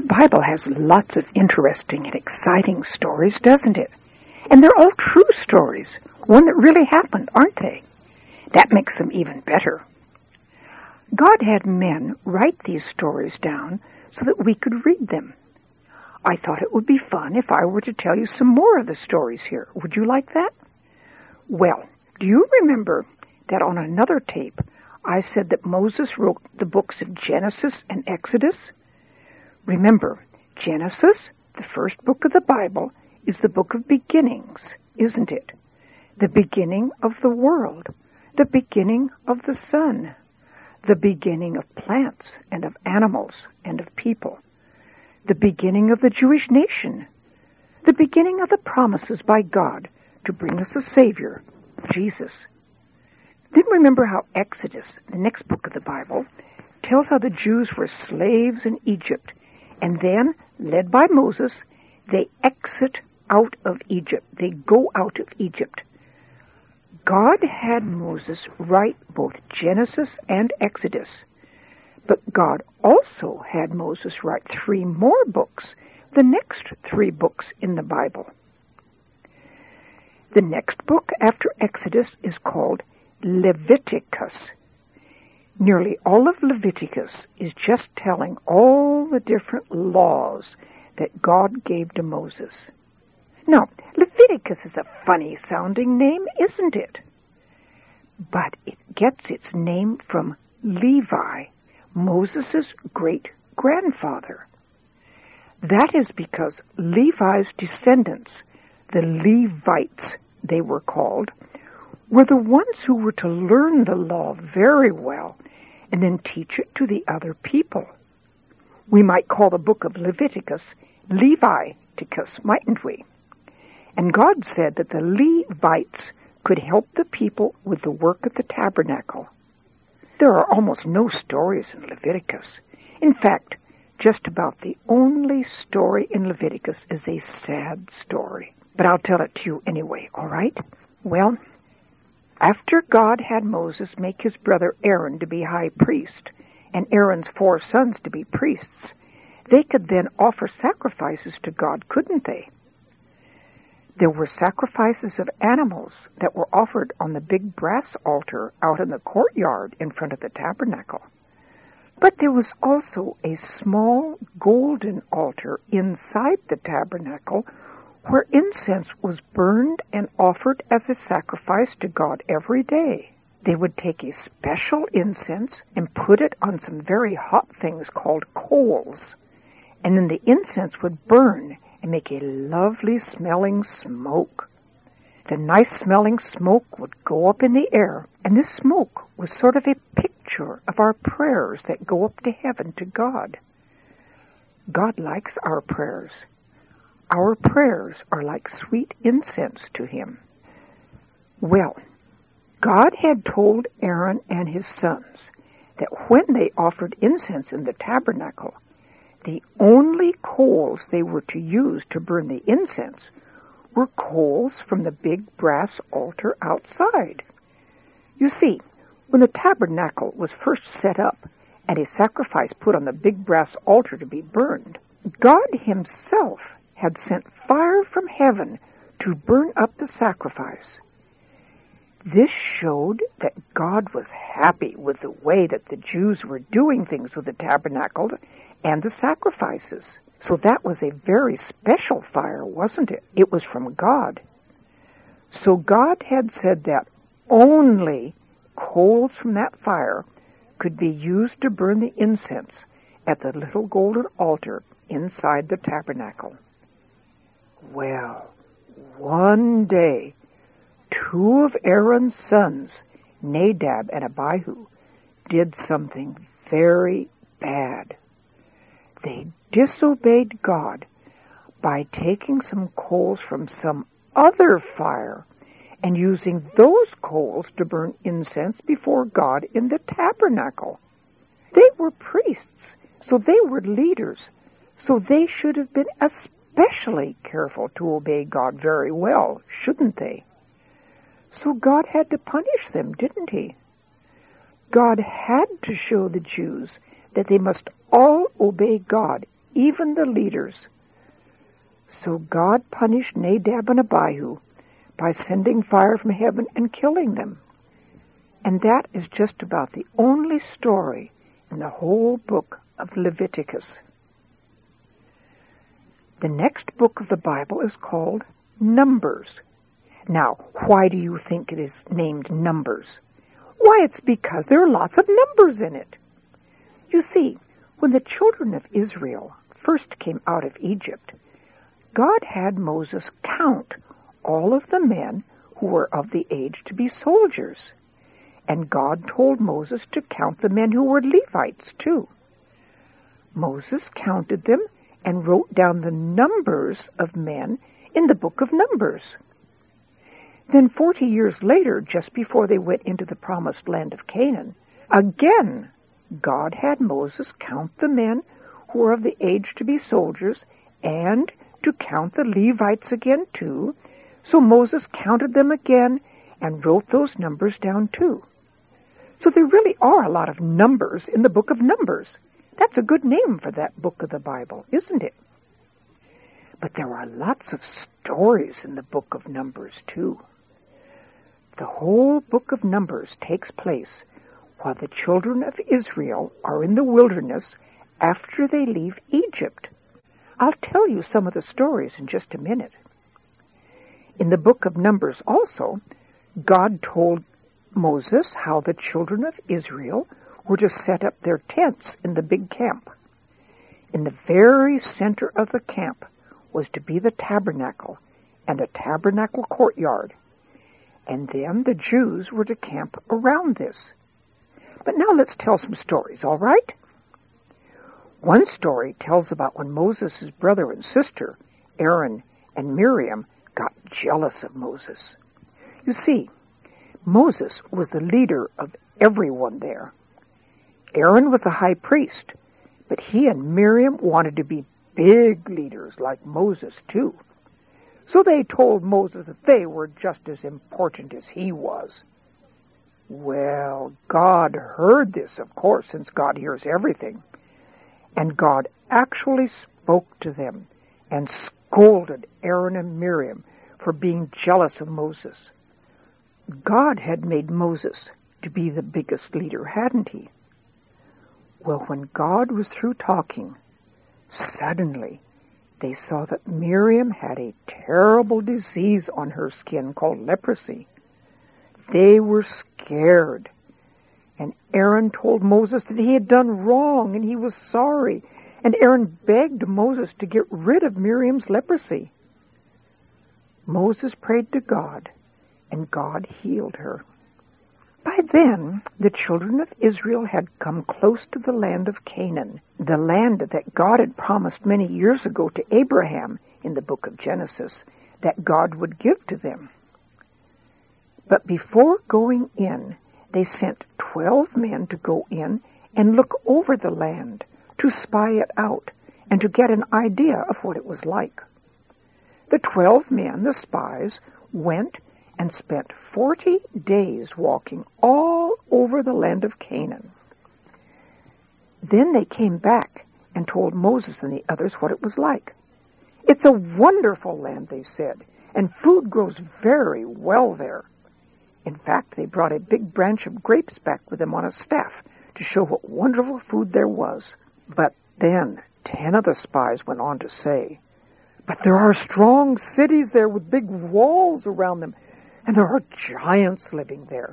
Bible has lots of interesting and exciting stories, doesn't it? And they're all true stories, one that really happened, aren't they? That makes them even better. God had men write these stories down so that we could read them. I thought it would be fun if I were to tell you some more of the stories here. Would you like that? Well, do you remember that on another tape I said that Moses wrote the books of Genesis and Exodus? Remember, Genesis, the first book of the Bible, is the book of beginnings, isn't it? The beginning of the world, the beginning of the sun, the beginning of plants and of animals and of people, the beginning of the Jewish nation, the beginning of the promises by God to bring us a Savior, Jesus. Then remember how Exodus, the next book of the Bible, tells how the Jews were slaves in Egypt, and then, led by Moses, they exit out of Egypt. They go out of Egypt. God had Moses write both Genesis and Exodus, but God also had Moses write 3 more books, the next 3 books in the Bible. The next book after Exodus is called Leviticus. Nearly all of Leviticus is just telling all the different laws that God gave to Moses. Now, Leviticus is a funny-sounding name, isn't it? But it gets its name from Levi, Moses' great-grandfather. That is because Levi's descendants, the Levites they were called, were the ones who were to learn the law very well and then teach it to the other people. We might call the book of Leviticus Leviticus, mightn't we? And God said that the Levites could help the people with the work of the tabernacle. There are almost no stories in Leviticus. In fact, just about the only story in Leviticus is a sad story. But I'll tell it to you anyway, all right? Well, after God had Moses make his brother Aaron to be high priest, and Aaron's 4 sons to be priests, they could then offer sacrifices to God, couldn't they? There were sacrifices of animals that were offered on the big brass altar out in the courtyard in front of the tabernacle. But there was also a small golden altar inside the tabernacle where incense was burned and offered as a sacrifice to God every day. They would take a special incense and put it on some very hot things called coals, and then the incense would burn and make a lovely smelling smoke. The nice smelling smoke would go up in the air, and this smoke was sort of a picture of our prayers that go up to heaven to God. God likes our prayers. Our prayers are like sweet incense to him. Well, God had told Aaron and his sons that when they offered incense in the tabernacle, the only coals they were to use to burn the incense were coals from the big brass altar outside. You see, when the tabernacle was first set up and a sacrifice put on the big brass altar to be burned, God himself had sent fire from heaven to burn up the sacrifice. This showed that God was happy with the way that the Jews were doing things with the tabernacle and the sacrifices. So that was a very special fire, wasn't it? It was from God. So God had said that only coals from that fire could be used to burn the incense at the little golden altar inside the tabernacle. Well, one day, 2 of Aaron's sons, Nadab and Abihu, did something very bad. They disobeyed God by taking some coals from some other fire and using those coals to burn incense before God in the tabernacle. They were priests, so they were leaders, so they should have been especially careful to obey God very well, shouldn't they? So God had to punish them, didn't he? God had to show the Jews that they must all obey God even the leaders. So God punished Nadab and Abihu by sending fire from heaven and killing them. And that is just about the only story in the whole book of Leviticus. The next book of the Bible is called Numbers. Now, why do you think it is named Numbers? Why, it's because there are lots of numbers in it. You see, when the children of Israel first came out of Egypt, God had Moses count all of the men who were of the age to be soldiers. And God told Moses to count the men who were Levites, too. Moses counted them and wrote down the numbers of men in the book of Numbers. Then 40 years later, just before they went into the promised land of Canaan, again God had Moses count the men who were of the age to be soldiers and to count the Levites again too. So Moses counted them again and wrote those numbers down too. So there really are a lot of numbers in the book of Numbers. That's a good name for that book of the Bible, isn't it? But there are lots of stories in the book of Numbers too. The whole book of Numbers takes place while the children of Israel are in the wilderness after they leave Egypt. I'll tell you some of the stories in just a minute. In the book of Numbers also, God told Moses how the children of Israel were to set up their tents in the big camp. In the very center of the camp was to be the tabernacle and a tabernacle courtyard. And then the Jews were to camp around this. But now let's tell some stories, all right? One story tells about when Moses' brother and sister, Aaron and Miriam, got jealous of Moses. You see, Moses was the leader of everyone there. Aaron was the high priest, but he and Miriam wanted to be big leaders like Moses too. So they told Moses that they were just as important as he was. Well, God heard this, of course, since God hears everything. And God actually spoke to them and scolded Aaron and Miriam for being jealous of Moses. God had made Moses to be the biggest leader, hadn't he? Well, when God was through talking, suddenly they saw that Miriam had a terrible disease on her skin called leprosy. They were scared. And Aaron told Moses that he had done wrong and he was sorry. And Aaron begged Moses to get rid of Miriam's leprosy. Moses prayed to God, and God healed her. By then, the children of Israel had come close to the land of Canaan, the land that God had promised many years ago to Abraham in the book of Genesis, that God would give to them. But before going in, they sent 12 men to go in and look over the land, to spy it out, and to get an idea of what it was like. The 12 men, the spies, went and spent 40 days walking all over the land of Canaan. Then they came back and told Moses and the others what it was like. "It's a wonderful land," they said, "and food grows very well there." In fact, they brought a big branch of grapes back with them on a staff to show what wonderful food there was. But then 10 of the spies went on to say, "But there are strong cities there with big walls around them, and there are giants living there."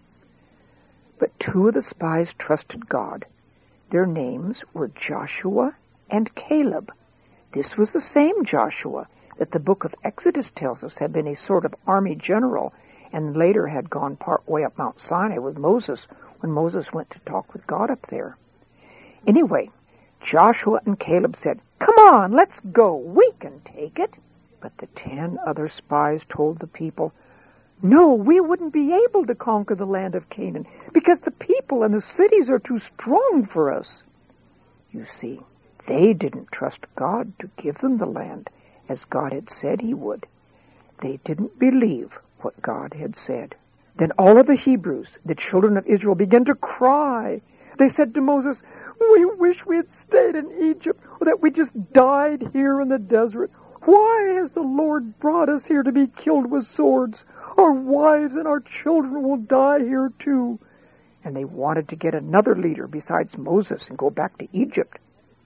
But 2 of the spies trusted God. Their names were Joshua and Caleb. This was the same Joshua that the book of Exodus tells us had been a sort of army general and later had gone part way up Mount Sinai with Moses when Moses went to talk with God up there. Anyway, Joshua and Caleb said, "Come on, let's go. We can take it." But the 10 other spies told the people, "No, we wouldn't be able to conquer the land of Canaan because the people and the cities are too strong for us." You see, they didn't trust God to give them the land as God had said he would. They didn't believe what God had said. Then all of the Hebrews, the children of Israel, began to cry. They said to Moses, "We wish we had stayed in Egypt. that we just died here in the desert. Why has the Lord brought us here to be killed with swords? Our wives and our children will die here too. And they wanted to get another leader besides Moses and go back to Egypt.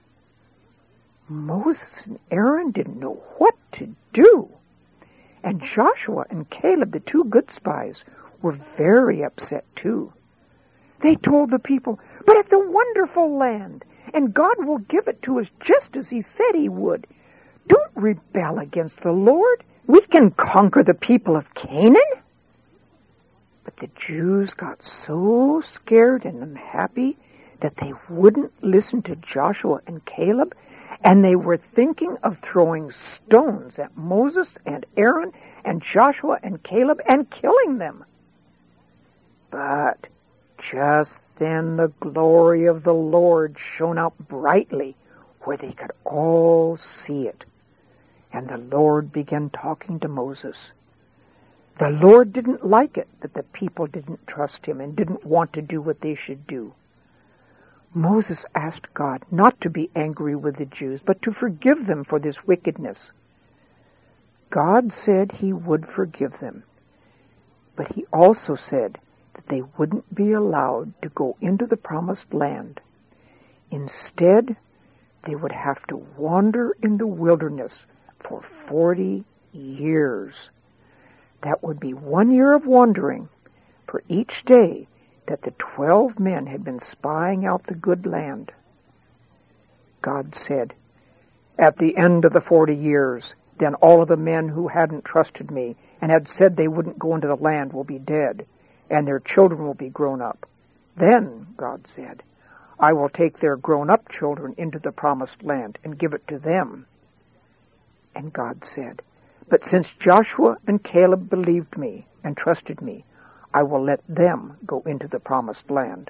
Moses and Aaron didn't know what to do. And Joshua and Caleb, the two good spies, were very upset too. They told the people, "But it's a wonderful land, and God will give it to us just as He said He would. Don't rebel against the Lord. We can conquer the people of Canaan." But the Jews got so scared and unhappy that they wouldn't listen to Joshua and Caleb, and they were thinking of throwing stones at Moses and Aaron and Joshua and Caleb and killing them. But just then the glory of the Lord shone out brightly where they could all see it. And the Lord began talking to Moses. The Lord didn't like it that the people didn't trust Him and didn't want to do what they should do. Moses asked God not to be angry with the Jews, but to forgive them for this wickedness. God said He would forgive them, but He also said that they wouldn't be allowed to go into the promised land. Instead, they would have to wander in the wilderness for 40 years. That would be 1 year of wandering for each day that the 12 men had been spying out the good land. God said, "At the end of the 40 years, then all of the men who hadn't trusted me and had said they wouldn't go into the land will be dead, and their children will be grown up. Then," God said, "I will take their grown-up children into the promised land and give it to them." And God said, "But since Joshua and Caleb believed me and trusted me, I will let them go into the promised land."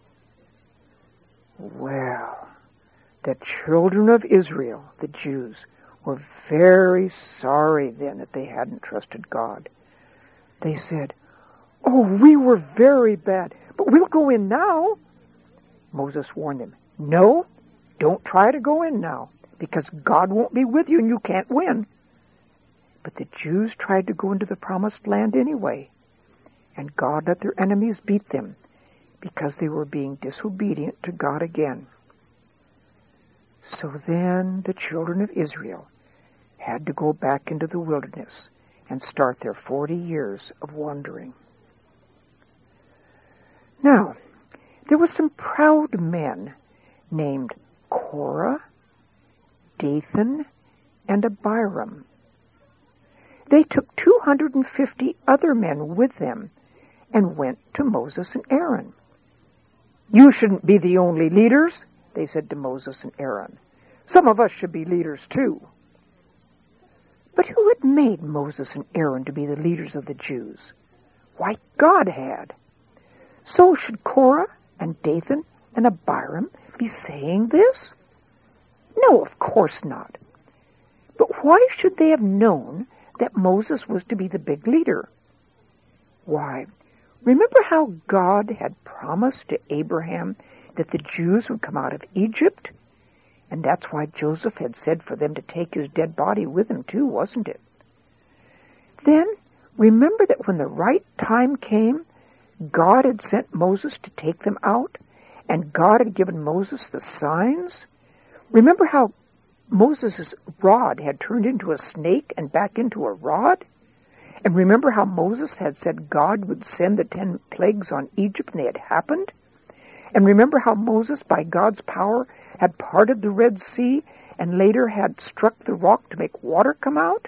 Well, the children of Israel, the Jews, were very sorry then that they hadn't trusted God. They said, "Oh, we were very bad, but we'll go in now." Moses warned them, "No, don't try to go in now, because God won't be with you and you can't win." But the Jews tried to go into the promised land anyway, and God let their enemies beat them because they were being disobedient to God again. So then the children of Israel had to go back into the wilderness and start their 40 years of wandering. Now, there were some proud men named Korah, Dathan, and Abiram. They took 250 other men with them and went to Moses and Aaron. "You shouldn't be the only leaders," they said to Moses and Aaron. "Some of us should be leaders too." But who had made Moses and Aaron to be the leaders of the Jews? Why, God had. So should Korah and Dathan and Abiram be saying this? No, of course not. But why should they have known that Moses was to be the big leader? Why, remember how God had promised to Abraham that the Jews would come out of Egypt? And that's why Joseph had said for them to take his dead body with him too, wasn't it? Then, remember that when the right time came, God had sent Moses to take them out, and God had given Moses the signs? Remember how Moses' rod had turned into a snake and back into a rod? And remember how Moses had said God would send the 10 plagues on Egypt, and they had happened? And remember how Moses, by God's power, had parted the Red Sea and later had struck the rock to make water come out?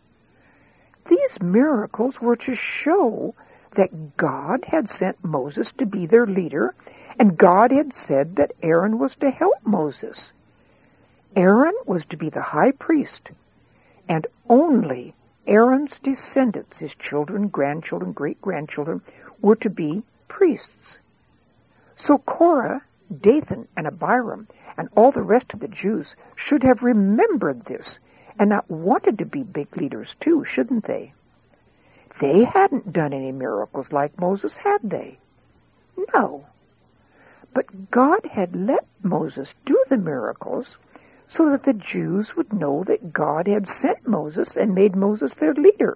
These miracles were to show that God had sent Moses to be their leader, and God had said that Aaron was to help Moses. Aaron was to be the high priest, and only Aaron's descendants, his children, grandchildren, great-grandchildren, were to be priests. So Korah, Dathan, and Abiram, and all the rest of the Jews should have remembered this and not wanted to be big leaders too, shouldn't they? They hadn't done any miracles like Moses, had they? No. But God had let Moses do the miracles so that the Jews would know that God had sent Moses and made Moses their leader.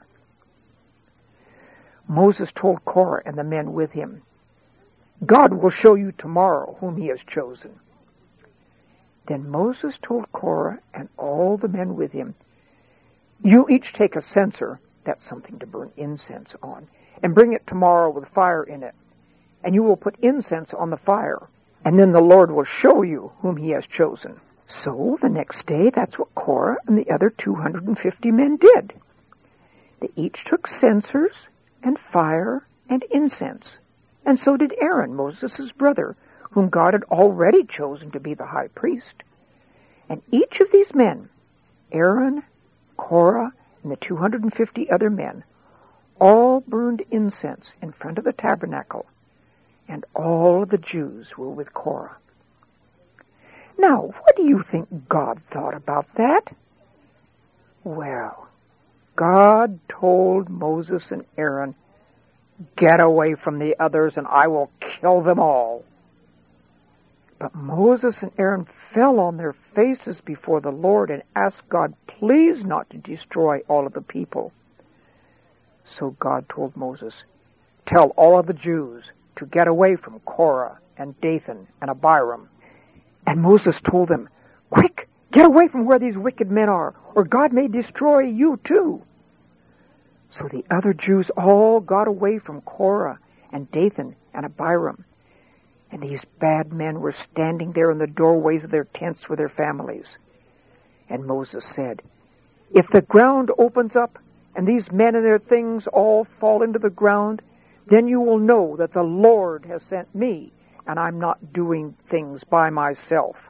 Moses told Korah and the men with him, "God will show you tomorrow whom he has chosen." Then Moses told Korah and all the men with him, "You each take a censer," that's something to burn incense on, "and bring it tomorrow with fire in it. And you will put incense on the fire, and then the Lord will show you whom he has chosen." So the next day, that's what Korah and the other 250 men did. They each took censers and fire and incense, and so did Aaron, Moses' brother, whom God had already chosen to be the high priest. And each of these men, Aaron, Korah, and the 250 other men, all burned incense in front of the tabernacle, and all of the Jews were with Korah. Now, what do you think God thought about that? Well, God told Moses and Aaron, "Get away from the others and I will kill them all." But Moses and Aaron fell on their faces before the Lord and asked God please not to destroy all of the people. So God told Moses, "Tell all of the Jews to get away from Korah and Dathan and Abiram." And Moses told them, "Quick, get away from where these wicked men are, or God may destroy you too." So the other Jews all got away from Korah and Dathan and Abiram. And these bad men were standing there in the doorways of their tents with their families. And Moses said, "If the ground opens up and these men and their things all fall into the ground, then you will know that the Lord has sent me, and I'm not doing things by myself."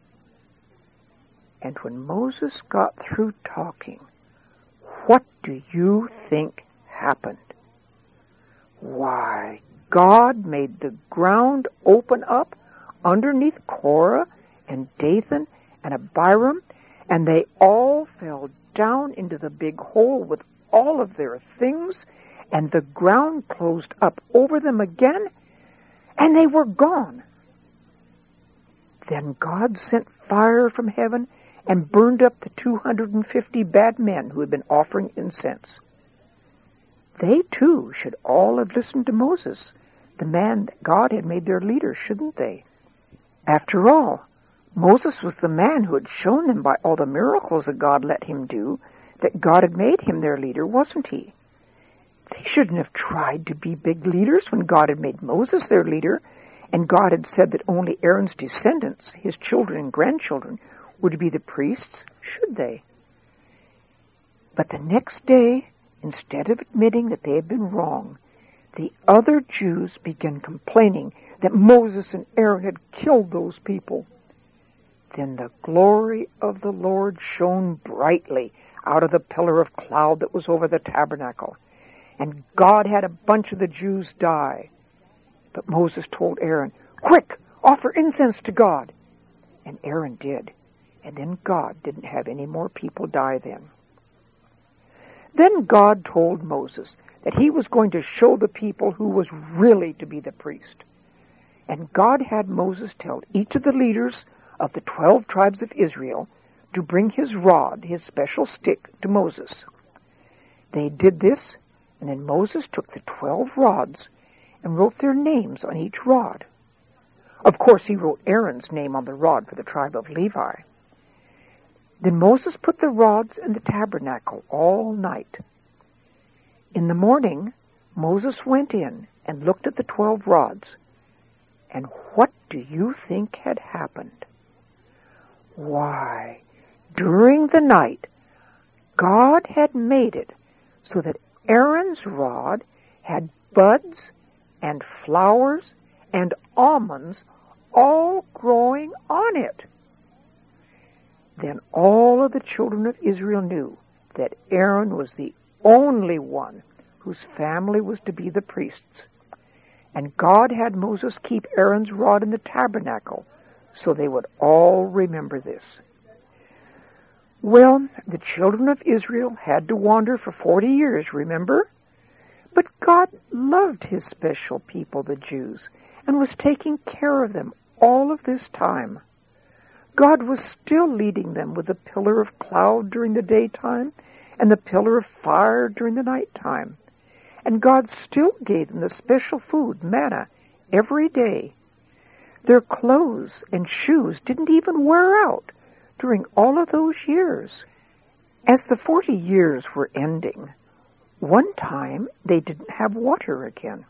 And when Moses got through talking, what do you think happened? Why, God made the ground open up underneath Korah and Dathan and Abiram, and they all fell down into the big hole with all of their things, and the ground closed up over them again, and they were gone. Then God sent fire from heaven and burned up the 250 bad men who had been offering incense. They, too, should all have listened to Moses, the man that God had made their leader, shouldn't they? After all, Moses was the man who had shown them by all the miracles that God let him do that God had made him their leader, wasn't he? They shouldn't have tried to be big leaders when God had made Moses their leader, and God had said that only Aaron's descendants, his children and grandchildren, were to be the priests, should they? But the next day, instead of admitting that they had been wrong, the other Jews began complaining that Moses and Aaron had killed those people. Then the glory of the Lord shone brightly out of the pillar of cloud that was over the tabernacle, and God had a bunch of the Jews die. But Moses told Aaron, "Quick, offer incense to God." And Aaron did, and then God didn't have any more people die then. Then God told Moses that he was going to show the people who was really to be the priest. And God had Moses tell each of the leaders of the 12 tribes of Israel to bring his rod, his special stick, to Moses. They did this, and then Moses took the 12 rods and wrote their names on each rod. Of course, he wrote Aaron's name on the rod for the tribe of Levi. Then Moses put the rods in the tabernacle all night. In the morning, Moses went in and looked at the 12 rods. And what do you think had happened? Why, during the night, God had made it so that Aaron's rod had buds and flowers and almonds all growing on it. Then all of the children of Israel knew that Aaron was the only one whose family was to be the priests. And God had Moses keep Aaron's rod in the tabernacle so they would all remember this. Well, the children of Israel had to wander for 40 years, remember? But God loved his special people, the Jews, and was taking care of them all of this time. God was still leading them with the pillar of cloud during the daytime and the pillar of fire during the nighttime. And God still gave them the special food, manna, every day. Their clothes and shoes didn't even wear out during all of those years. As the 40 years were ending, one time they didn't have water again.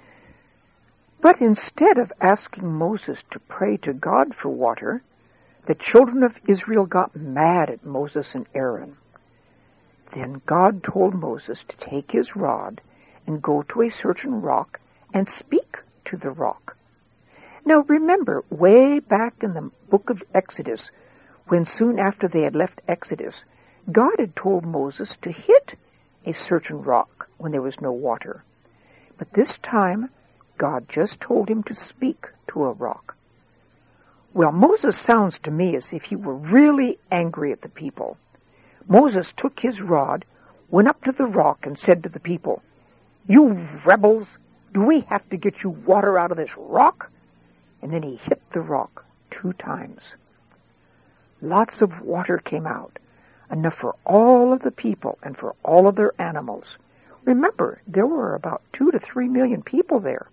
But instead of asking Moses to pray to God for water, the children of Israel got mad at Moses and Aaron. Then God told Moses to take his rod and go to a certain rock and speak to the rock. Now remember, way back in the book of Exodus, when soon after they had left Exodus, God had told Moses to hit a certain rock when there was no water. But this time, God just told him to speak to a rock. Well, Moses sounds to me as if he were really angry at the people. Moses took his rod, went up to the rock, and said to the people, "You rebels, do we have to get you water out of this rock?" And then he hit the rock 2 times. Lots of water came out, enough for all of the people and for all of their animals. Remember, there were about 2 to 3 million people there.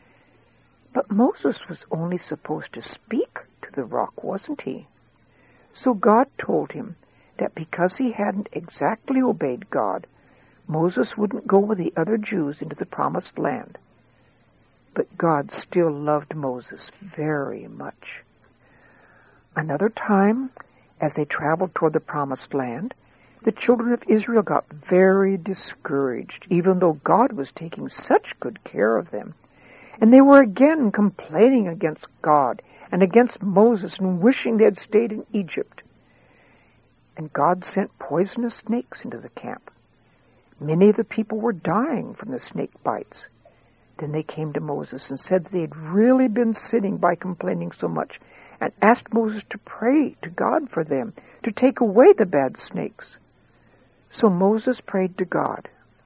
But Moses was only supposed to speak to the rock, wasn't he? So God told him that because he hadn't exactly obeyed God, Moses wouldn't go with the other Jews into the promised land. But God still loved Moses very much. Another time, as they traveled toward the promised land, the children of Israel got very discouraged, even though God was taking such good care of them. And they were again complaining against God and against Moses and wishing they had stayed in Egypt. And God sent poisonous snakes into the camp. Many of the people were dying from the snake bites. Then they came to Moses and said they had really been sinning by complaining so much, and asked Moses to pray to God for them, to take away the bad snakes. So Moses prayed to God.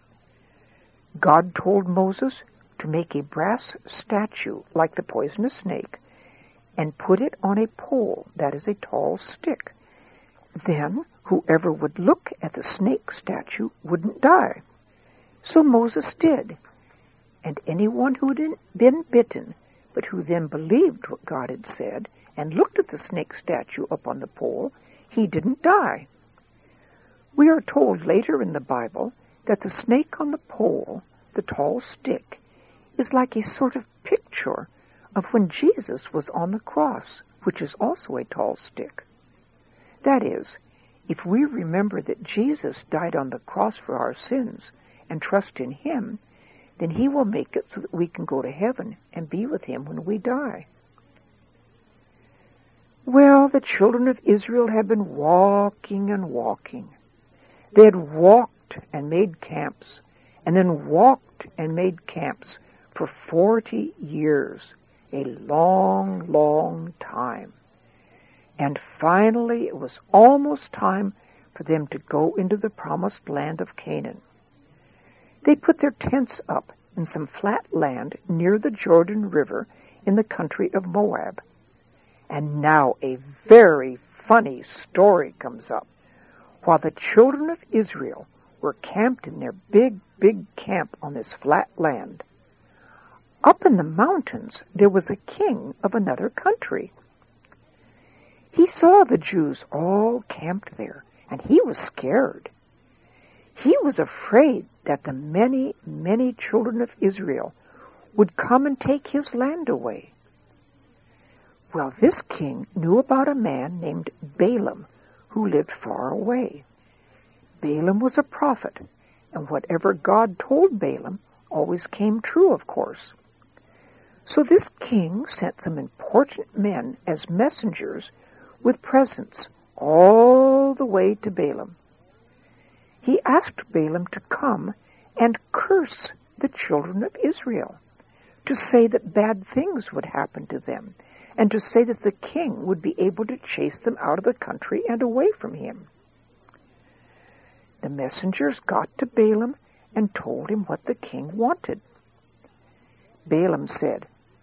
God told Moses to make a brass statue like the poisonous snake and put it on a pole, that is a tall stick. Then whoever would look at the snake statue wouldn't die. So Moses did. And anyone who had been bitten, but who then believed what God had said and looked at the snake statue up on the pole, he didn't die. We are told later in the Bible that the snake on the pole, the tall stick, is like a sort of picture of when Jesus was on the cross, which is also a tall stick. That is, if we remember that Jesus died on the cross for our sins and trust in him, then he will make it so that we can go to heaven and be with him when we die. Well, the children of Israel had been walking and walking. They had walked and made camps, and then walked and made camps for 40 years, a long, long time. And finally, it was almost time for them to go into the promised land of Canaan. They put their tents up in some flat land near the Jordan River in the country of Moab. And now a very funny story comes up. While the children of Israel were camped in their big, big camp on this flat land, up in the mountains there was a king of another country. He saw the Jews all camped there, and he was scared. He was afraid that the many, many children of Israel would come and take his land away. Well, this king knew about a man named Balaam who lived far away. Balaam was a prophet, and whatever God told Balaam always came true, of course. So this king sent some important men as messengers with presents all the way to Balaam. He asked Balaam to come and curse the children of Israel, to say that bad things would happen to them, and to say that the king would be able to chase them out of the country and away from him. The messengers got to Balaam and told him what the king wanted. Balaam said,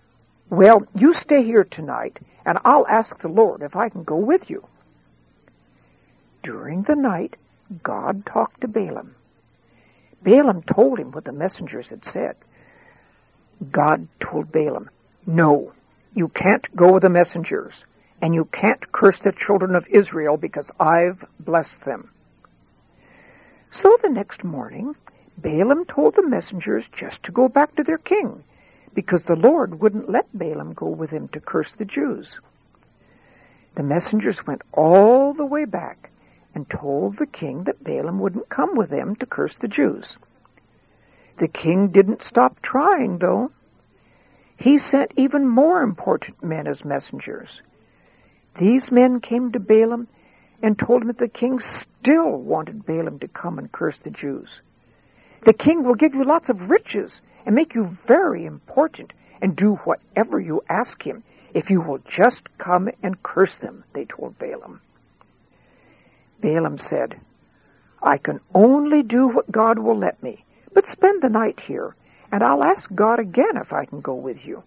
Well, you stay here tonight, and I'll ask the Lord if I can go with you. During the night, God talked to Balaam. Balaam told him what the messengers had said. God told Balaam, no, you can't go with the messengers, and you can't curse the children of Israel because I've blessed them. So the next morning, Balaam told the messengers just to go back to their king, because the Lord wouldn't let Balaam go with him to curse the Jews. The messengers went all the way back and told the king that Balaam wouldn't come with them to curse the Jews. The king didn't stop trying, though. He sent even more important men as messengers. These men came to Balaam and told him that the king still wanted Balaam to come and curse the Jews. The king will give you lots of riches and make you very important and do whatever you ask him if you will just come and curse them, they told Balaam. Balaam said, I can only do what God will let me, but spend the night here, and I'll ask God again if I can go with you.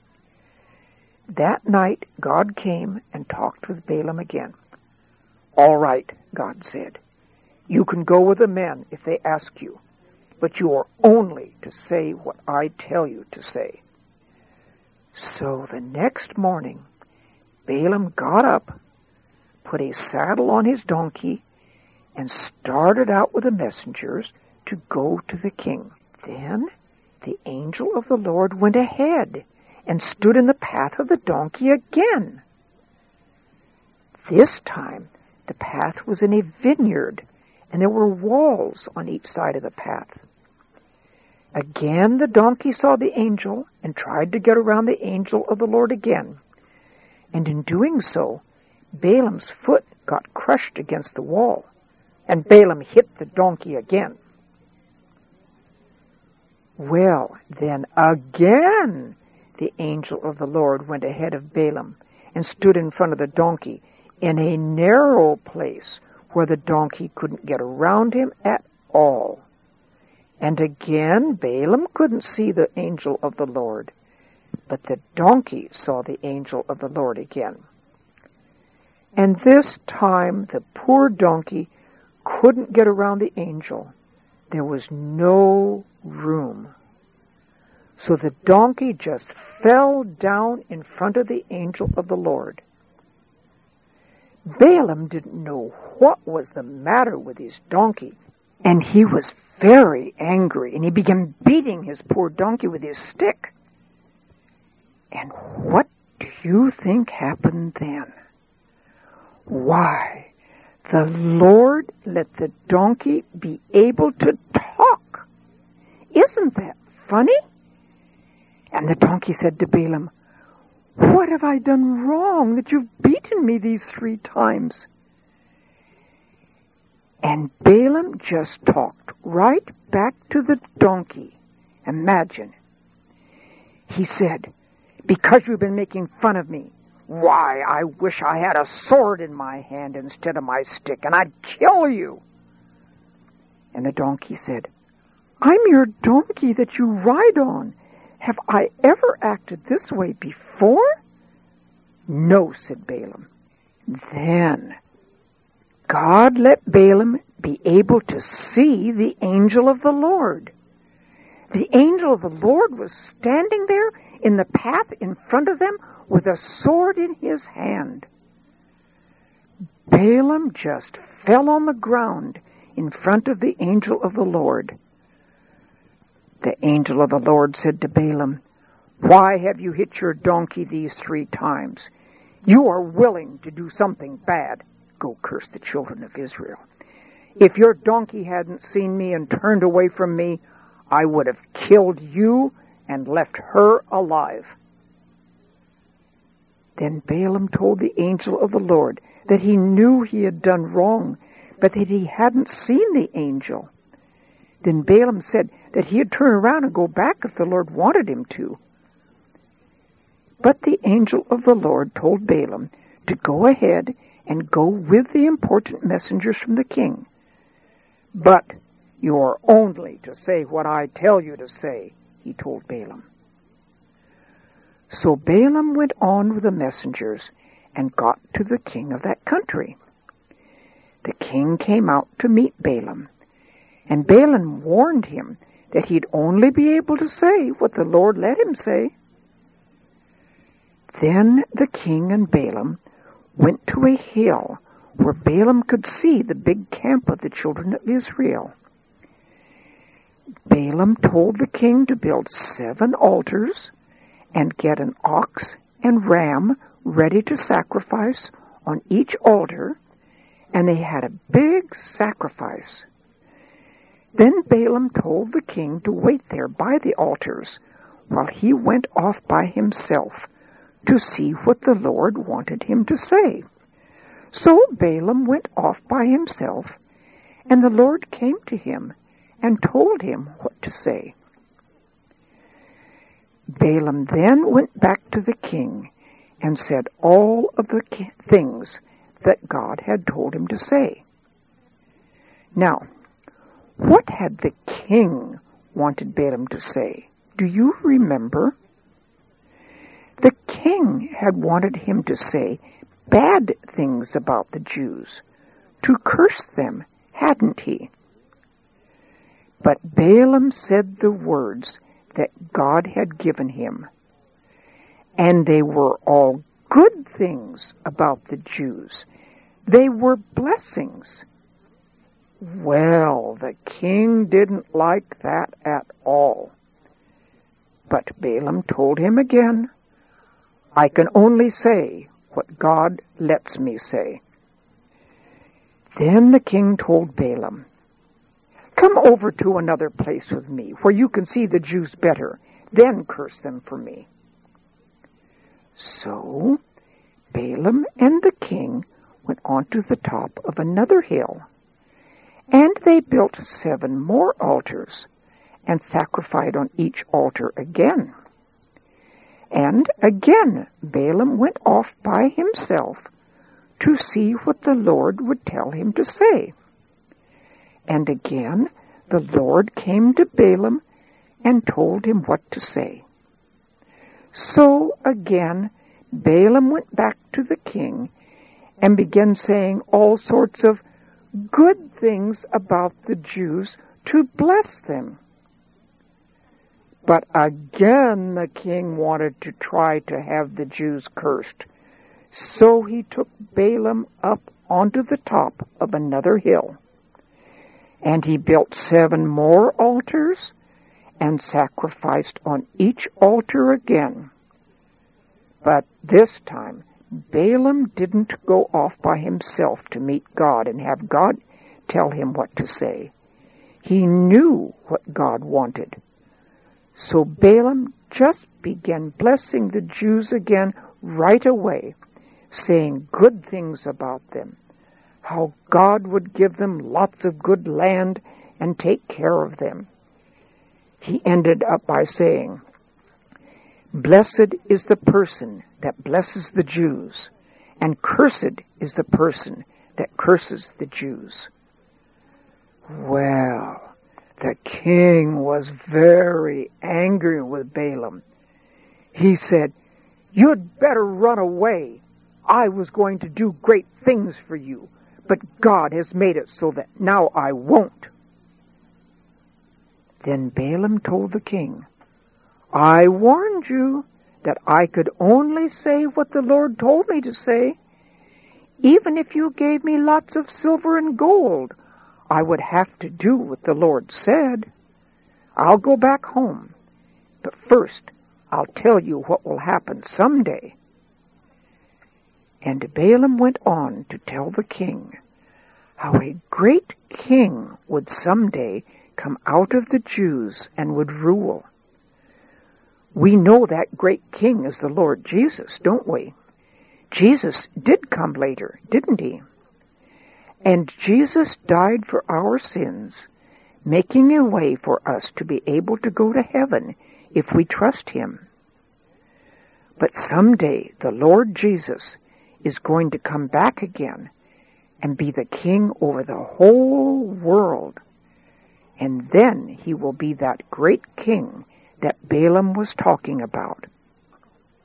That night, God came and talked with Balaam again. All right, God said, you can go with the men if they ask you, but you are only to say what I tell you to say. So the next morning, Balaam got up, put a saddle on his donkey, and started out with the messengers to go to the king. Then the angel of the Lord went ahead and stood in the path of the donkey again. This time the path was in a vineyard, and there were walls on each side of the path. Again the donkey saw the angel and tried to get around the angel of the Lord again. And in doing so, Balaam's foot got crushed against the wall, and Balaam hit the donkey again. Well, then again the angel of the Lord went ahead of Balaam and stood in front of the donkey in a narrow place where the donkey couldn't get around him at all. And again Balaam couldn't see the angel of the Lord, but the donkey saw the angel of the Lord again. And this time the poor donkey couldn't get around the angel. There was no room. So the donkey just fell down in front of the angel of the Lord. Balaam didn't know what was the matter with his donkey, and he was very angry, and he began beating his poor donkey with his stick. And what do you think happened then? Why, the Lord let the donkey be able to talk. Isn't that funny? And the donkey said to Balaam, what have I done wrong that you've beaten me these 3 times? And Balaam just talked right back to the donkey. Imagine. He said, because you've been making fun of me, why, I wish I had a sword in my hand instead of my stick, and I'd kill you. And the donkey said, I'm your donkey that you ride on. Have I ever acted this way before? No, said Balaam. Then God let Balaam be able to see the angel of the Lord. The angel of the Lord was standing there in the path in front of them with a sword in his hand. Balaam just fell on the ground in front of the angel of the Lord. The angel of the Lord said to Balaam, why have you hit your donkey these 3 times? You are willing to do something bad. Go curse the children of Israel. If your donkey hadn't seen me and turned away from me, I would have killed you and left her alive. Then Balaam told the angel of the Lord that he knew he had done wrong, but that he hadn't seen the angel. Then Balaam said that he'd turn around and go back if the Lord wanted him to. But the angel of the Lord told Balaam to go ahead and go with the important messengers from the king. But you are only to say what I tell you to say, he told Balaam. So Balaam went on with the messengers and got to the king of that country. The king came out to meet Balaam, and Balaam warned him that he'd only be able to say what the Lord let him say. Then the king and Balaam went to a hill where Balaam could see the big camp of the children of Israel. Balaam told the king to build 7 altars and get an ox and ram ready to sacrifice on each altar, and they had a big sacrifice. Then Balaam told the king to wait there by the altars while he went off by himself to see what the Lord wanted him to say. So Balaam went off by himself, and the Lord came to him and told him what to say. Balaam then went back to the king and said all of the things that God had told him to say. Now, what had the king wanted Balaam to say? Do you remember? The king had wanted him to say bad things about the Jews, to curse them, hadn't he? But Balaam said the words that God had given him, and they were all good things about the Jews. They were blessings. Well, the king didn't like that at all. But Balaam told him again, I can only say what God lets me say. Then the king told Balaam, come over to another place with me where you can see the Jews better, then curse them for me. So Balaam and the king went on to the top of another hill, and they built 7 more altars and sacrificed on each altar again. And again Balaam went off by himself to see what the Lord would tell him to say. And again the Lord came to Balaam and told him what to say. So again Balaam went back to the king and began saying all sorts of good things about the Jews to bless them. But again the king wanted to try to have the Jews cursed. So he took Balaam up onto the top of another hill. And he built 7 more altars and sacrificed on each altar again. But this time Balaam didn't go off by himself to meet God and have God tell him what to say. He knew what God wanted. So Balaam just began blessing the Jews again right away, saying good things about them, how God would give them lots of good land and take care of them. He ended up by saying, blessed is the person that blesses the Jews, and cursed is the person that curses the Jews. Well, the king was very angry with Balaam. He said, you'd better run away. I was going to do great things for you, but God has made it so that now I won't. Then Balaam told the king, I warned you that I could only say what the Lord told me to say. Even if you gave me lots of silver and gold, I would have to do what the Lord said. I'll go back home, but first I'll tell you what will happen someday. And Balaam went on to tell the king how a great king would someday come out of the Jews and would rule. We know that great king is the Lord Jesus, don't we? Jesus did come later, didn't he? And Jesus died for our sins, making a way for us to be able to go to heaven if we trust him. But someday the Lord Jesus is going to come back again and be the king over the whole world. And then he will be that great king that Balaam was talking about.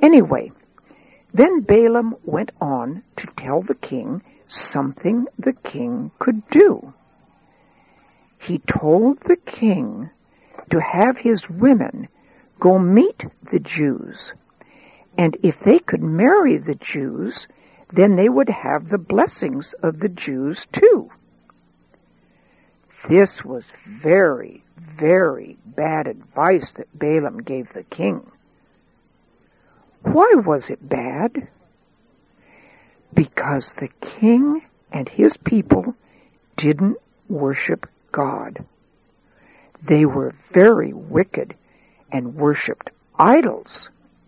Anyway, then Balaam went on to tell the king something the king could do. He told the king to have his women go meet the Jews, and if they could marry the Jews, then they would have the blessings of the Jews too. This was very, very bad advice that Balaam gave the king. Why was it bad? Because the king and his people didn't worship God. They were very wicked and worshipped idols.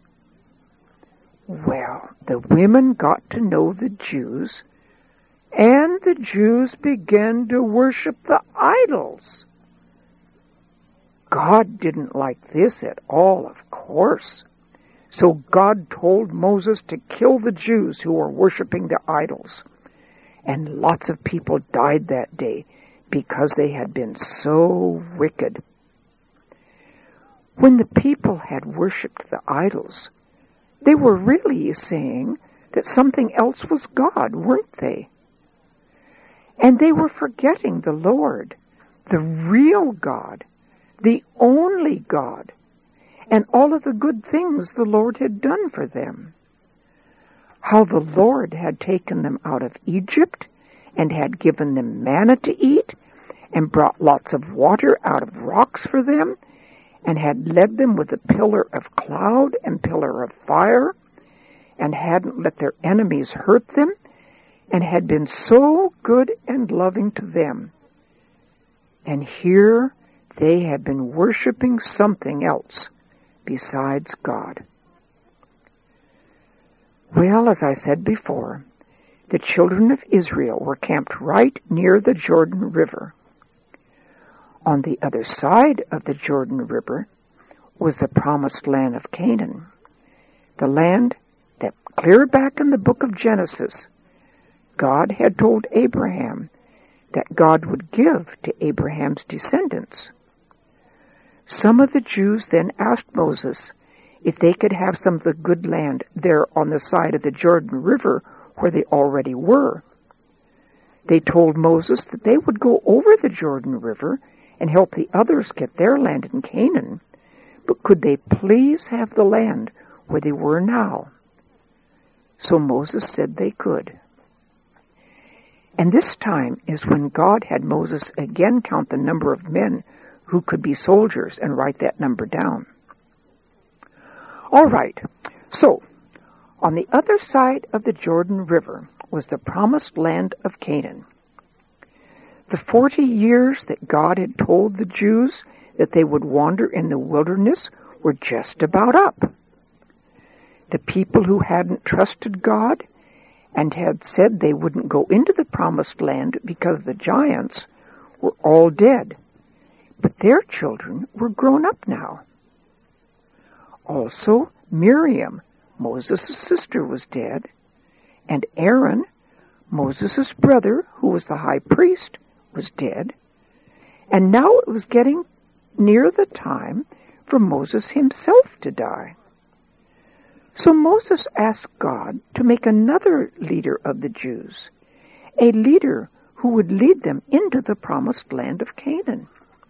Well, the women got to know the Jews, and the Jews began to worship the idols. God didn't like this at all, of course. So God told Moses to kill the Jews who were worshiping the idols. And lots of people died that day because they had been so wicked. When the people had worshipped the idols, they were really saying that something else was God, weren't they? And they were forgetting the Lord, the real God, the only God, and all of the good things the Lord had done for them. How the Lord had taken them out of Egypt and had given them manna to eat and brought lots of water out of rocks for them and had led them with a pillar of cloud and pillar of fire and hadn't let their enemies hurt them and had been so good and loving to them. And here they had been worshiping something else besides God. Well, as I said before, the children of Israel were camped right near the Jordan River. On the other side of the Jordan River was the promised land of Canaan, the land that clear back in the book of Genesis, God had told Abraham that God would give to Abraham's descendants. Some of the Jews then asked Moses if they could have some of the good land there on the side of the Jordan River where they already were. They told Moses that they would go over the Jordan River and help the others get their land in Canaan, but could they please have the land where they were now? So Moses said they could. And this time is when God had Moses again count the number of men who could be soldiers and write that number down. All right, so on the other side of the Jordan River was the promised land of Canaan. The 40 years that God had told the Jews that they would wander in the wilderness were just about up. The people who hadn't trusted God and had said they wouldn't go into the promised land because the giants were all dead, but their children were grown up now. Also, Miriam, Moses' sister, was dead, and Aaron, Moses' brother, who was the high priest, was dead, and now it was getting near the time for Moses himself to die. So Moses asked God to make another leader of the Jews, a leader who would lead them into the promised land of Canaan.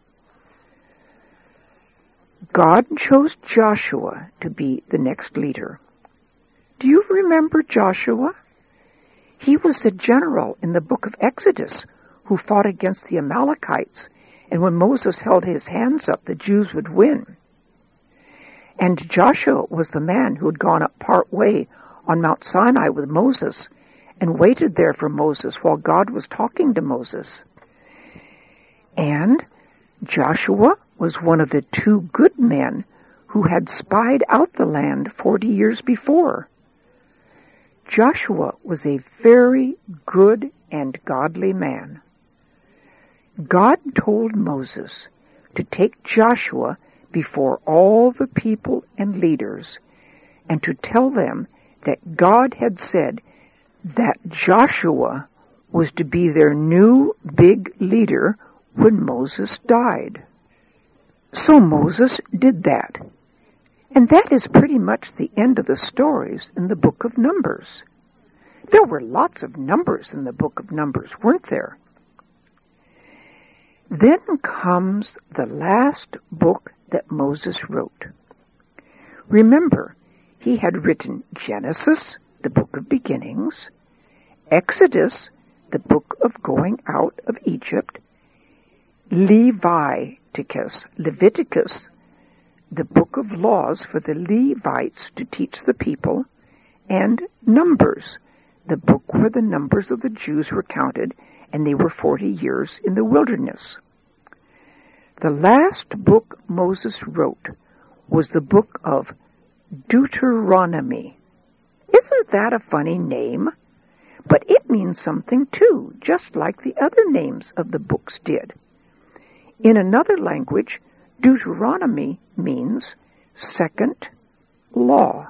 God chose Joshua to be the next leader. Do you remember Joshua? He was the general in the book of Exodus who fought against the Amalekites, and when Moses held his hands up, the Jews would win. And Joshua was the man who had gone up part way on Mount Sinai with Moses and waited there for Moses while God was talking to Moses. And Joshua was one of the 2 good men who had spied out the land 40 years before. Joshua was a very good and godly man. God told Moses to take Joshua before all the people and leaders and to tell them that God had said that Joshua was to be their new big leader when Moses died. So Moses did that. And that is pretty much the end of the stories in the book of Numbers. There were lots of numbers in the book of Numbers, weren't there? Then comes the last book that Moses wrote. Remember, he had written Genesis, the book of beginnings, Exodus, the book of going out of Egypt, Leviticus, the book of laws for the Levites to teach the people, and Numbers, the book where the numbers of the Jews were counted, and they were 40 years in the wilderness. The last book Moses wrote was the book of Deuteronomy. Isn't that a funny name? But it means something too, just like the other names of the books did. In another language, Deuteronomy means second law.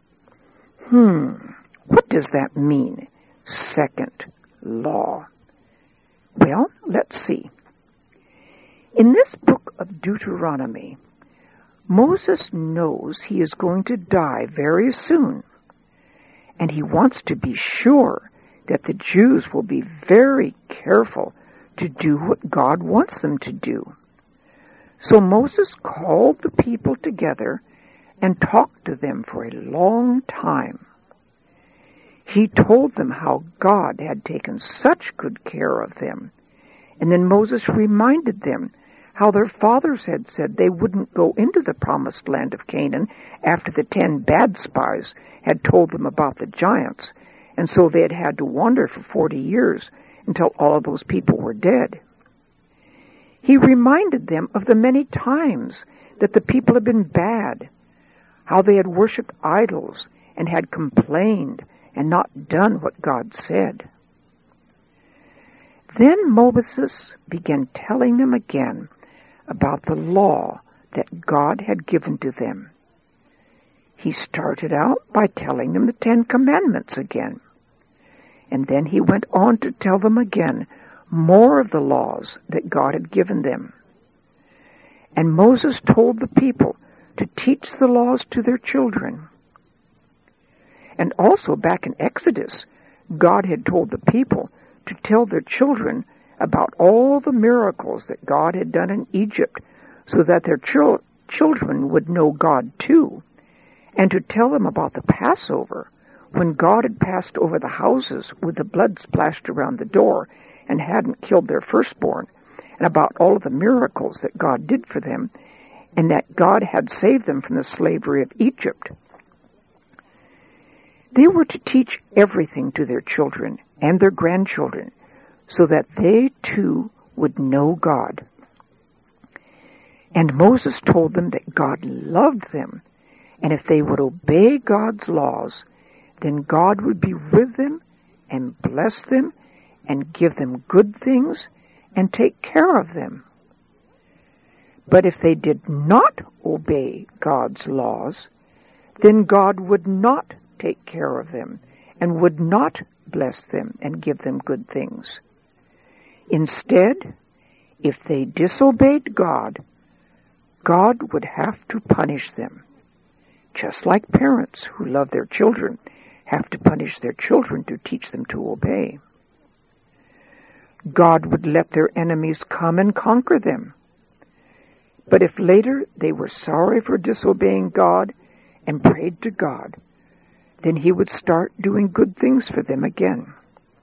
What does that mean, second law? Well, let's see. In this book of Deuteronomy, Moses knows he is going to die very soon, and he wants to be sure that the Jews will be very careful to do what God wants them to do. So Moses called the people together and talked to them for a long time. He told them how God had taken such good care of them, and then Moses reminded them how their fathers had said they wouldn't go into the promised land of Canaan after the 10 bad spies had told them about the giants, and so they had to wander for 40 years until all of those people were dead. He reminded them of the many times that the people had been bad, how they had worshipped idols and had complained and not done what God said. Then Moses began telling them again about the law that God had given to them. He started out by telling them the 10 Commandments again. And then he went on to tell them again more of the laws that God had given them. And Moses told the people to teach the laws to their children. And also back in Exodus, God had told the people to tell their children about all the miracles that God had done in Egypt so that their children would know God too, and to tell them about the Passover when God had passed over the houses with the blood splashed around the door and hadn't killed their firstborn, and about all of the miracles that God did for them, and that God had saved them from the slavery of Egypt. They were to teach everything to their children and their grandchildren so that they too would know God. And Moses told them that God loved them, and if they would obey God's laws, then God would be with them and bless them and give them good things and take care of them. But if they did not obey God's laws, then God would not take care of them and would not bless them and give them good things. Instead, if they disobeyed God, God would have to punish them, just like parents who love their children have to punish their children to teach them to obey. God would let their enemies come and conquer them. But if later they were sorry for disobeying God and prayed to God, then he would start doing good things for them again.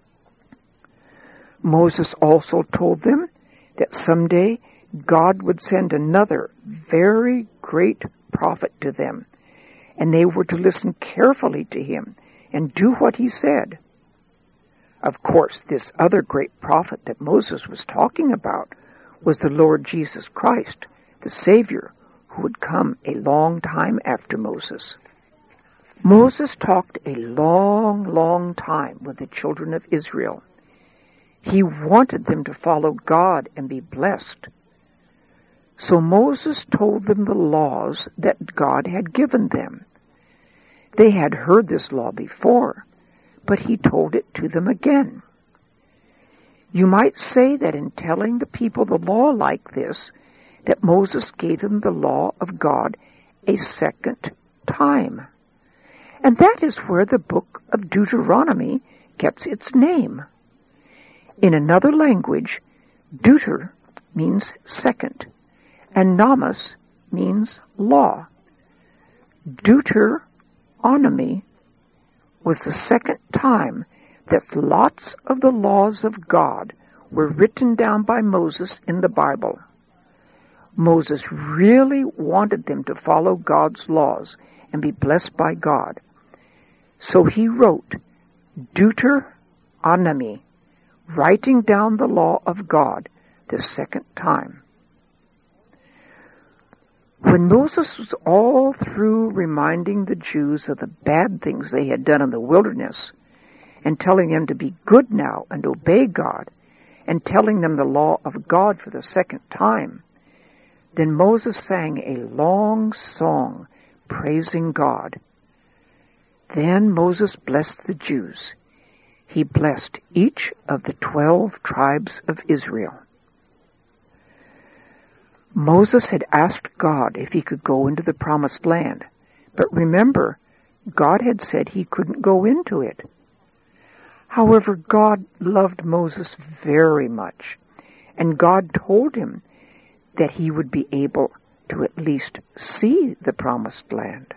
Moses also told them that someday God would send another very great prophet to them, and they were to listen carefully to him and do what he said. Of course, this other great prophet that Moses was talking about was the Lord Jesus Christ, the Savior, who would come a long time after Moses. Moses talked a long, long time with the children of Israel. He wanted them to follow God and be blessed. So Moses told them the laws that God had given them. They had heard this law before, but he told it to them again. You might say that in telling the people the law like this, that Moses gave them the law of God a second time. And that is where the book of Deuteronomy gets its name. In another language, deuter means second, and nomos means law. Deuteronomy was the second time that lots of the laws of God were written down by Moses in the Bible. Moses really wanted them to follow God's laws and be blessed by God. So he wrote Deuteronomy, writing down the law of God the second time. When Moses was all through reminding the Jews of the bad things they had done in the wilderness, and telling them to be good now and obey God, and telling them the law of God for the second time, then Moses sang a long song praising God. Then Moses blessed the Jews. He blessed each of the 12 tribes of Israel. Moses had asked God if he could go into the promised land, but remember, God had said he couldn't go into it. However, God loved Moses very much, and God told him that he would be able to at least see the promised land.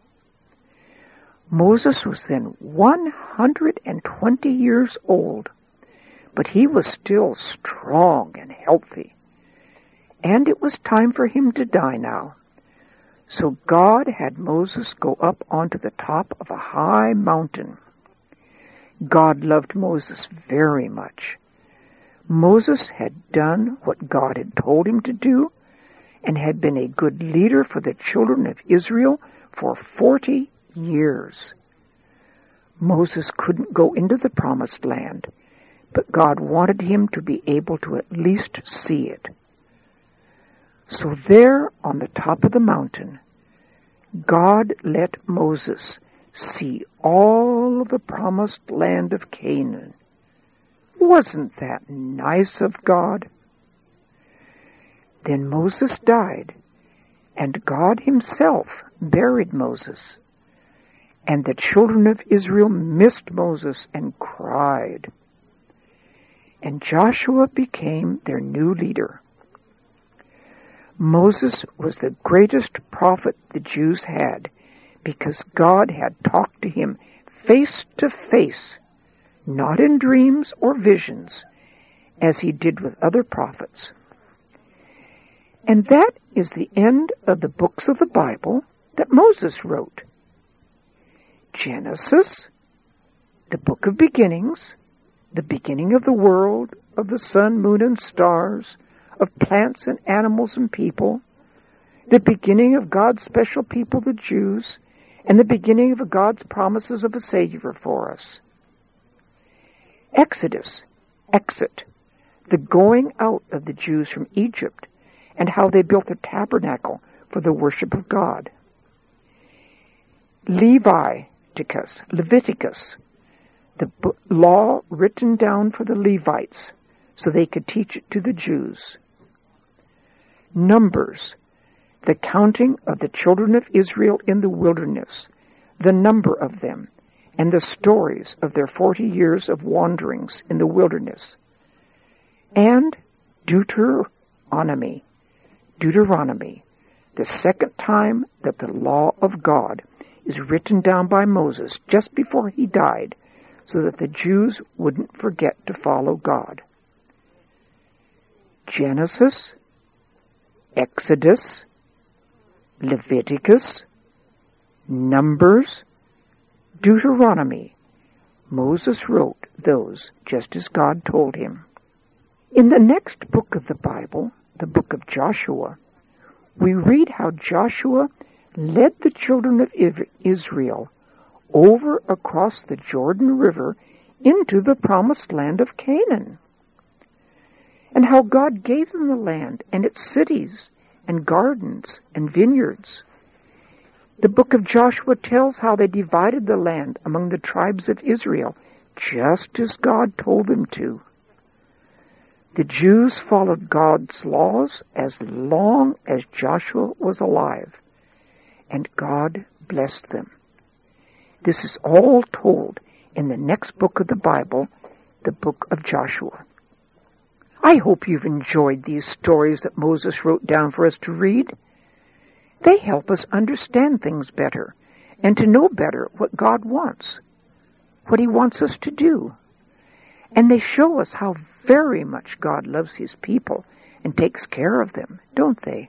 Moses was then 120 years old, but he was still strong and healthy. And it was time for him to die now. So God had Moses go up onto the top of a high mountain. God loved Moses very much. Moses had done what God had told him to do and had been a good leader for the children of Israel for 40 years. Moses couldn't go into the promised land, but God wanted him to be able to at least see it. So there on the top of the mountain, God let Moses see all of the promised land of Canaan. Wasn't that nice of God? Then Moses died, and God himself buried Moses. And the children of Israel missed Moses and cried. And Joshua became their new leader. Moses was the greatest prophet the Jews had because God had talked to him face to face, not in dreams or visions, as he did with other prophets. And that is the end of the books of the Bible that Moses wrote. Genesis, the book of beginnings, the beginning of the world, of the sun, moon, and stars, of plants and animals and people, the beginning of God's special people, the Jews, and the beginning of God's promises of a Savior for us. Exodus, exit, the going out of the Jews from Egypt, and how they built a tabernacle for the worship of God. Leviticus, the law written down for the Levites so they could teach it to the Jews. Numbers, the counting of the children of Israel in the wilderness, the number of them, and the stories of their 40 years of wanderings in the wilderness. And Deuteronomy, the second time that the law of God is written down by Moses just before he died, so that the Jews wouldn't forget to follow God. Genesis, Exodus, Leviticus, Numbers, Deuteronomy. Moses wrote those just as God told him. In the next book of the Bible, the book of Joshua, we read how Joshua led the children of Israel over across the Jordan River into the promised land of Canaan, and how God gave them the land and its cities and gardens and vineyards. The book of Joshua tells how they divided the land among the tribes of Israel, just as God told them to. The Jews followed God's laws as long as Joshua was alive, and God blessed them. This is all told in the next book of the Bible, the book of Joshua. I hope you've enjoyed these stories that Moses wrote down for us to read. They help us understand things better and to know better what God wants, what He wants us to do. And they show us how very much God loves His people and takes care of them, don't they?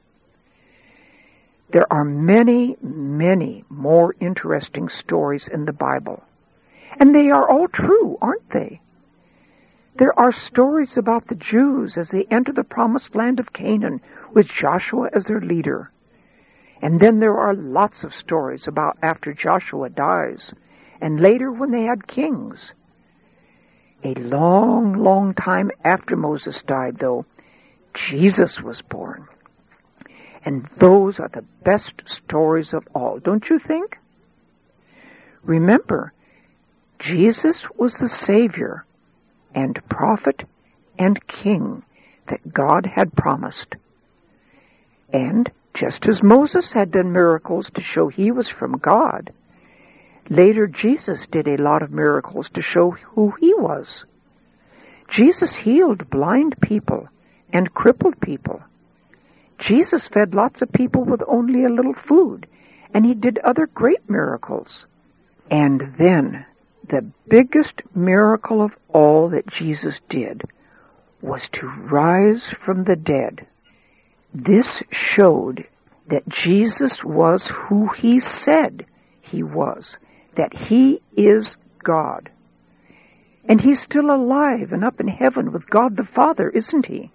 There are many, many more interesting stories in the Bible. And they are all true, aren't they? There are stories about the Jews as they enter the promised land of Canaan with Joshua as their leader. And then there are lots of stories about after Joshua dies and later when they had kings. A long, long time after Moses died, though, Jesus was born. And those are the best stories of all, don't you think? Remember, Jesus was the Savior and prophet and king that God had promised. And just as Moses had done miracles to show he was from God, later Jesus did a lot of miracles to show who he was. Jesus healed blind people and crippled people. Jesus fed lots of people with only a little food, and he did other great miracles. And then, the biggest miracle of all that Jesus did was to rise from the dead. This showed that Jesus was who he said he was, that he is God. And he's still alive and up in heaven with God the Father, isn't he?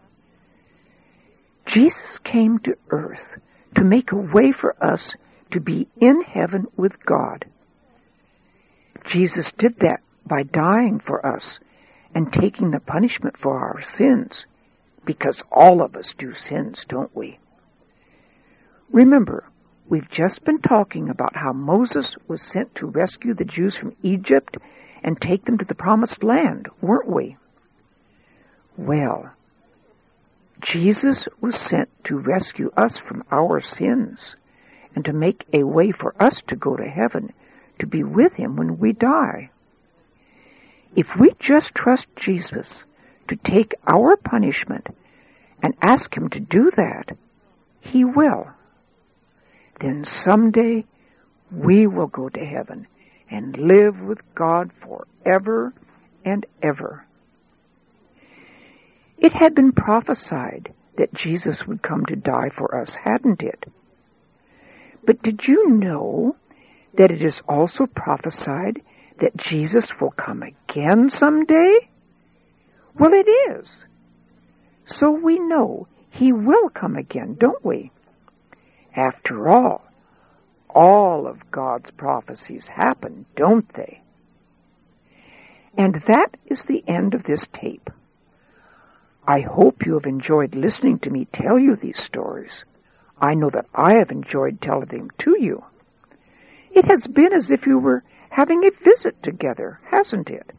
Jesus came to earth to make a way for us to be in heaven with God. Jesus did that by dying for us and taking the punishment for our sins, because all of us do sins, don't we? Remember, we've just been talking about how Moses was sent to rescue the Jews from Egypt and take them to the promised land, weren't we? Well, Jesus was sent to rescue us from our sins and to make a way for us to go to heaven, to be with him when we die. If we just trust Jesus to take our punishment and ask him to do that, he will. Then someday we will go to heaven and live with God forever and ever. It had been prophesied that Jesus would come to die for us, hadn't it? But did you know that it is also prophesied that Jesus will come again someday? Well, it is. So we know he will come again, don't we? After all of God's prophecies happen, don't they? And that is the end of this tape. I hope you have enjoyed listening to me tell you these stories. I know that I have enjoyed telling them to you. It has been as if you were having a visit together, hasn't it?